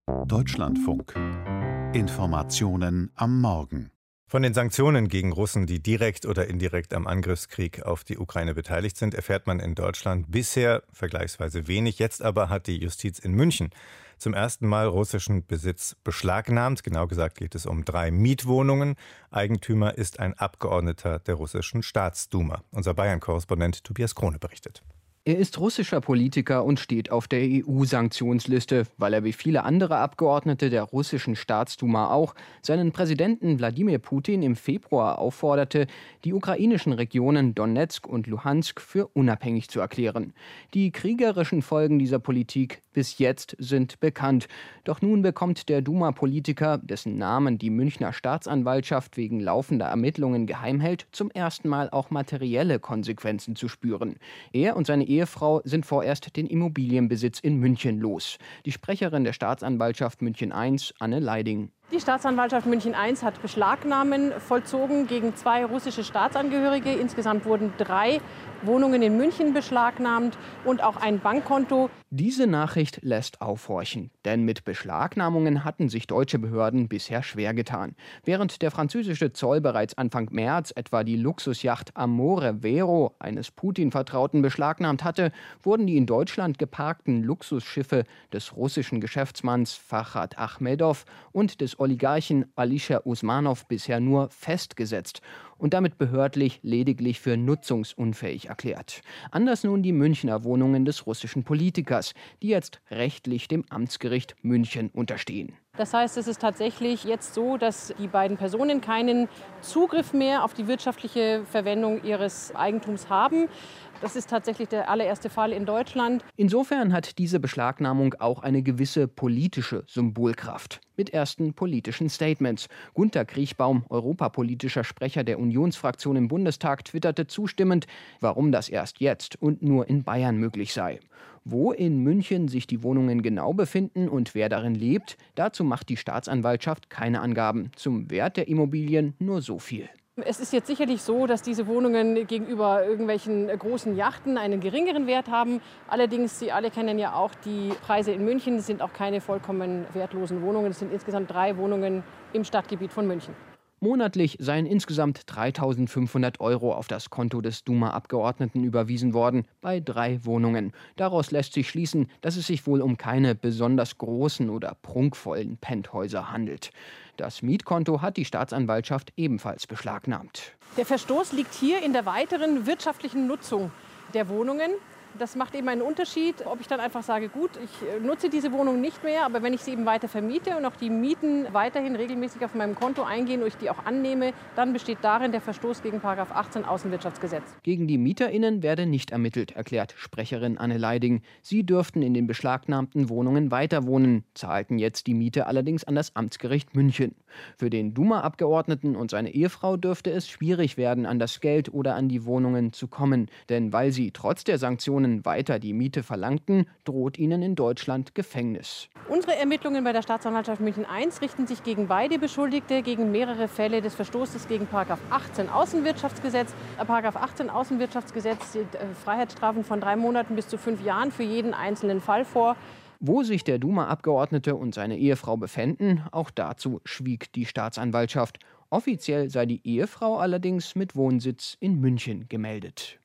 Deutschlandfunk. Informationen am Morgen. Von den Sanktionen gegen Russen, die direkt oder indirekt am Angriffskrieg auf die Ukraine beteiligt sind, erfährt man in Deutschland bisher vergleichsweise wenig. Jetzt aber hat die Justiz in München zum ersten Mal russischen Besitz beschlagnahmt. Genau gesagt geht es um 3 Mietwohnungen. Eigentümer ist ein Abgeordneter der russischen Staatsduma. Unser Bayern-Korrespondent Tobias Krone berichtet. Er ist russischer Politiker und steht auf der EU-Sanktionsliste, weil er wie viele andere Abgeordnete der russischen Staatsduma auch seinen Präsidenten Wladimir Putin im Februar aufforderte, die ukrainischen Regionen Donezk und Luhansk für unabhängig zu erklären. Die kriegerischen Folgen dieser Politik bis jetzt sind bekannt. Doch nun bekommt der Duma-Politiker, dessen Namen die Münchner Staatsanwaltschaft wegen laufender Ermittlungen geheim hält, zum ersten Mal auch materielle Konsequenzen zu spüren. Er und seine Ehefrau sind vorerst den Immobilienbesitz in München los. Die Sprecherin der Staatsanwaltschaft München I, Anne Leiding. Die Staatsanwaltschaft München I hat Beschlagnahmen vollzogen gegen 2 russische Staatsangehörige. Insgesamt wurden 3 Wohnungen in München beschlagnahmt und auch ein Bankkonto. Diese Nachricht lässt aufhorchen, denn mit Beschlagnahmungen hatten sich deutsche Behörden bisher schwer getan. Während der französische Zoll bereits Anfang März etwa die Luxusjacht Amore Vero eines Putin-Vertrauten beschlagnahmt hatte, wurden die in Deutschland geparkten Luxusschiffe des russischen Geschäftsmanns Farhad Achmedow und des Oligarchen Alisher Usmanov bisher nur festgesetzt und damit behördlich lediglich für nutzungsunfähig erklärt. Anders nun die Münchner Wohnungen des russischen Politikers, die jetzt rechtlich dem Amtsgericht München unterstehen. Das heißt, es ist tatsächlich jetzt so, dass die beiden Personen keinen Zugriff mehr auf die wirtschaftliche Verwendung ihres Eigentums haben. Das ist tatsächlich der allererste Fall in Deutschland. Insofern hat diese Beschlagnahmung auch eine gewisse politische Symbolkraft. Mit ersten politischen Statements. Gunter Kriechbaum, europapolitischer Sprecher der Unionsfraktion im Bundestag, twitterte zustimmend, warum das erst jetzt und nur in Bayern möglich sei. Wo in München sich die Wohnungen genau befinden und wer darin lebt, dazu macht die Staatsanwaltschaft keine Angaben. Zum Wert der Immobilien nur so viel. Es ist jetzt sicherlich so, dass diese Wohnungen gegenüber irgendwelchen großen Yachten einen geringeren Wert haben. Allerdings, Sie alle kennen ja auch die Preise in München. Es sind auch keine vollkommen wertlosen Wohnungen. Es sind insgesamt 3 Wohnungen im Stadtgebiet von München. Monatlich seien insgesamt 3.500 € auf das Konto des Duma-Abgeordneten überwiesen worden, bei 3 Wohnungen. Daraus lässt sich schließen, dass es sich wohl um keine besonders großen oder prunkvollen Penthäuser handelt. Das Mietkonto hat die Staatsanwaltschaft ebenfalls beschlagnahmt. Der Verstoß liegt hier in der weiteren wirtschaftlichen Nutzung der Wohnungen. Das macht eben einen Unterschied, ob ich dann einfach sage, gut, ich nutze diese Wohnung nicht mehr, aber wenn ich sie eben weiter vermiete und auch die Mieten weiterhin regelmäßig auf meinem Konto eingehen und ich die auch annehme, dann besteht darin der Verstoß gegen § 18 Außenwirtschaftsgesetz. Gegen die MieterInnen werde nicht ermittelt, erklärt Sprecherin Anne Leiding. Sie dürften in den beschlagnahmten Wohnungen weiterwohnen, zahlten jetzt die Miete allerdings an das Amtsgericht München. Für den Duma-Abgeordneten und seine Ehefrau dürfte es schwierig werden, an das Geld oder an die Wohnungen zu kommen. Denn weil sie trotz der Sanktionen weiter die Miete verlangten, droht ihnen in Deutschland Gefängnis. Unsere Ermittlungen bei der Staatsanwaltschaft München I richten sich gegen beide Beschuldigte, gegen mehrere Fälle des Verstoßes gegen § 18 Außenwirtschaftsgesetz. § 18 Außenwirtschaftsgesetz sieht Freiheitsstrafen von 3 Monaten bis zu 5 Jahren für jeden einzelnen Fall vor. Wo sich der Duma-Abgeordnete und seine Ehefrau befänden, auch dazu schwieg die Staatsanwaltschaft. Offiziell sei die Ehefrau allerdings mit Wohnsitz in München gemeldet.